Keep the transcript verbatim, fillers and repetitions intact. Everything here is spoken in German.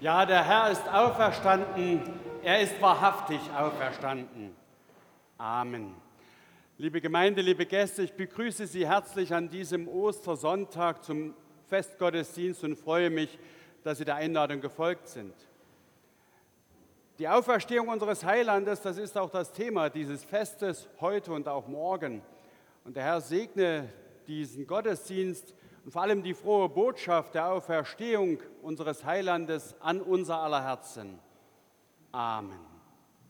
Ja, der Herr ist auferstanden, er ist wahrhaftig auferstanden. Amen. Liebe Gemeinde, liebe Gäste, ich begrüße Sie herzlich an diesem Ostersonntag zum Festgottesdienst und freue mich, dass Sie der Einladung gefolgt sind. Die Auferstehung unseres Heilandes, das ist auch das Thema dieses Festes heute und auch morgen. Und der Herr segne diesen Gottesdienst und vor allem die frohe Botschaft der Auferstehung unseres Heilandes an unser aller Herzen. Amen.